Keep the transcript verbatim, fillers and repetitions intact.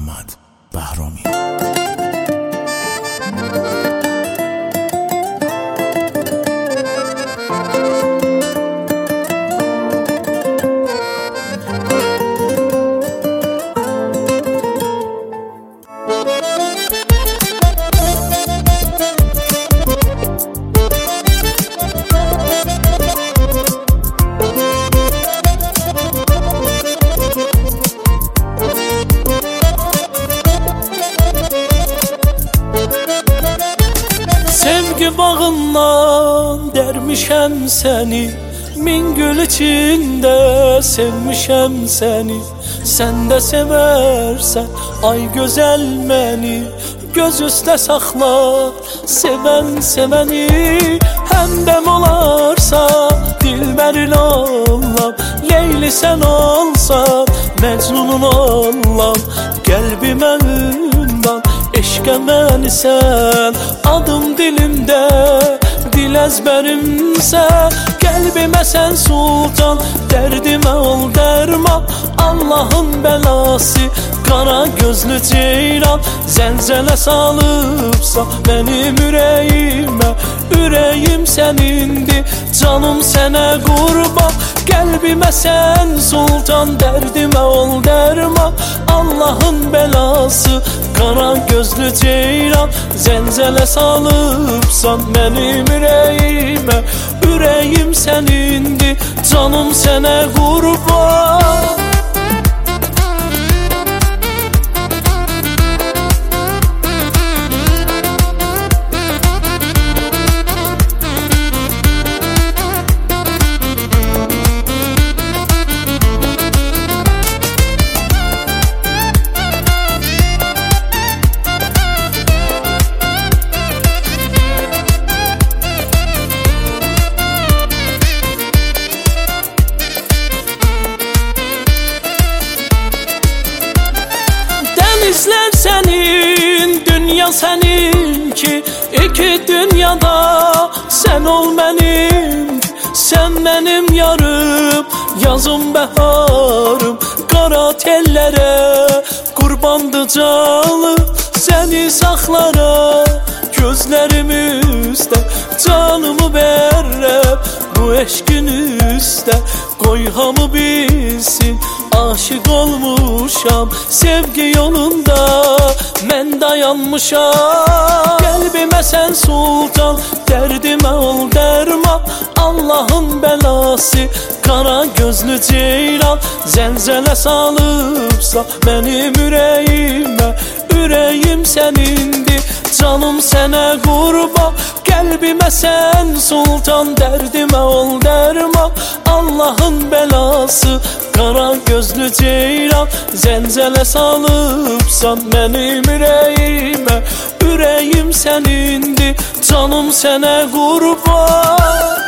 محمد بهرامی. Sevgi bağından dermişəm seni, min gül içinde sevmişəm seni. Sen de seversen ay güzel məni, göz üstə saxlar seven seveni. Həmdəm olarsa dilbərin olam, Leyli sen olsan Mecnun'un olam. Qəlbimə ünvan eşqə məni sən, adım dilimdə dil əzbərimsə. Qəlbimə sən sultan, dərdimə ol dərman. Allah'ın belası qara gözlü ceylan, zəlzələ salıbsa mənim ürəyimə. Ürəyim sənindir, canım sənə qurban. Qəlbimə sən sultan, dərdimə ol dərman. Allah'ın belası qara gözlü ceylan, zəlzələ salıbsan mənim ürəyimə. Ürəyim sənindir, canım sənə qurban. Denizler senin, dünya senin ki, iki dünyada sen ol benim. Sen benim yarım, yazım baharım. Qara tellere qurbandı canım, seni saxlara gözlerimizde. Canımı verrəm bu eşkin üstə, qoy hamı bilsin aşık olmuşam. Sevgi yolunda mən dayanmışam. Qəlbimə sən sultan, dərdimə ol dərman. Allah'ın belası qara gözlü ceylan, zəlzələ salıbsa mənim ürəyimə. Ürəyim sənindir, canım sənə qurban. Qəlbimə sən sultan, dərdimə ol dərman. Allah'ın belası qara gözlü ceylan, zəlzələ salıbsan mənim ürəyimə. Ürəyim sənindir, canım sənə qurban.